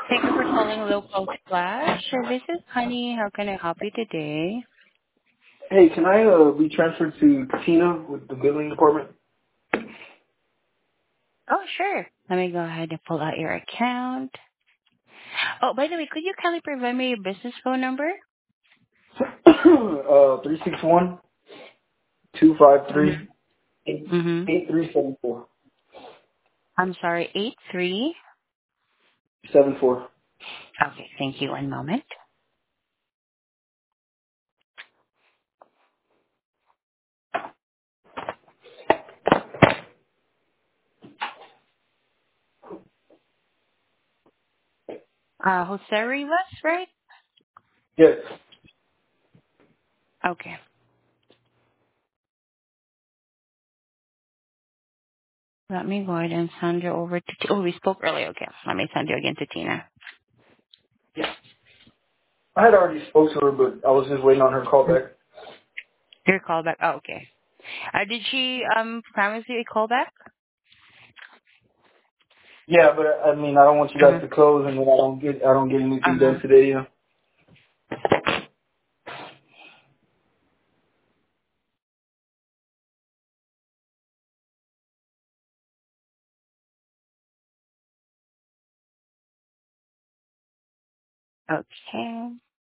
Thank you for calling Local Flash. This is Honey. How can I help you today? Hey, can I be transferred to Tina with the billing department? Oh, sure. Let me go ahead and pull out your account. Oh, by the way, could you kindly provide me your business phone number? 361 253 Mm-hmm. 8374. I'm sorry, 83. 74. Okay, thank you. One moment. Jose Rivas, right? Yes. Okay. Let me go ahead and send you over to... Oh, we spoke earlier. Okay. Let me send you again to Tina. I had already spoke to her, but I was just waiting on her call back. Your call back. Oh, okay. Did she promise you a call back? Yeah, but I mean, I don't want you guys Uh-huh. to close and then I don't get anything Uh-huh. done today, you know. Okay.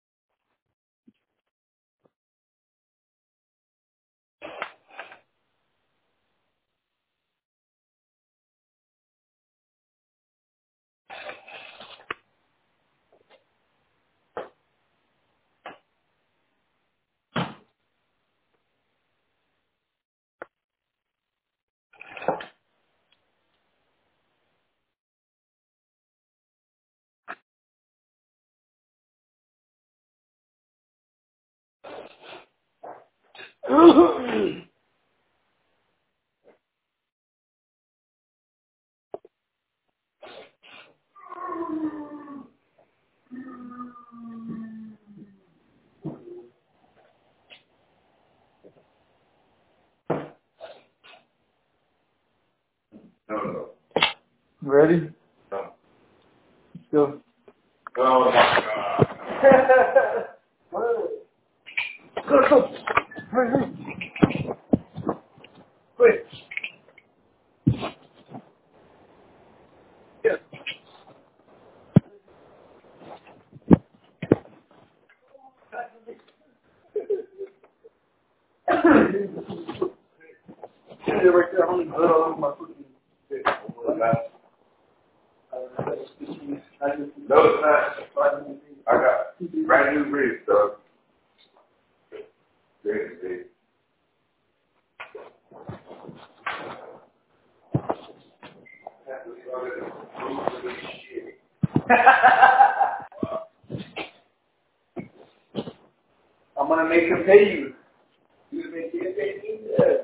Ready? Go. Oh my god. Go, go. Hurry, hurry. Quick. Yeah. Right there, only blood all over my fucking face. No, it's not. I got brand new bridge, so. I'm gonna make him pay you. You think he pay me? Yeah.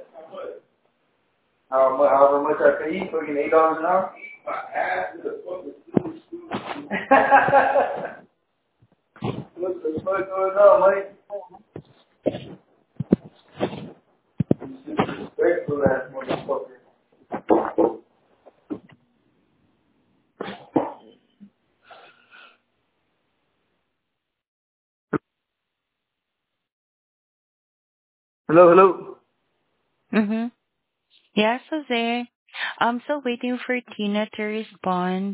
However much I pay you, fucking $8 an hour. My ass is a fucking What the fuck going on, Mike? Disrespectful ass motherfucker. Hello, hello. Mm-hmm. Yes, Jose. I'm still waiting for Tina to respond.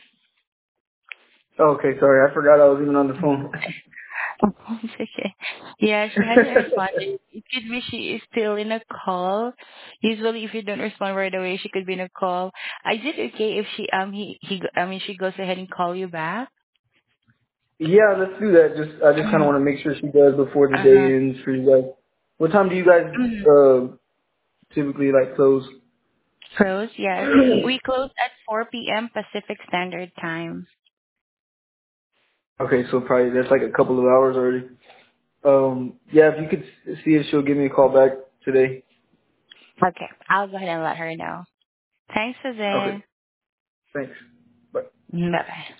Okay, sorry, I forgot I was even on the phone. It's okay. Yeah, she hasn't responded. It could be she is still in a call. Usually, if you don't respond right away, she could be in a call. Is it okay if she she goes ahead and call you back? Yeah, let's do that. I just kind of Mm-hmm. want to make sure she does before the day Uh-huh. ends for you guys. What time do you guys Mm-hmm. typically like close? Close, yes. We close at 4 p.m. Pacific Standard Time. Okay, so probably that's like a couple of hours already. Yeah, if you could see if she'll give me a call back today. Okay, I'll go ahead and let her know. Thanks, Okay, Jose. thanks. Bye. Bye-bye.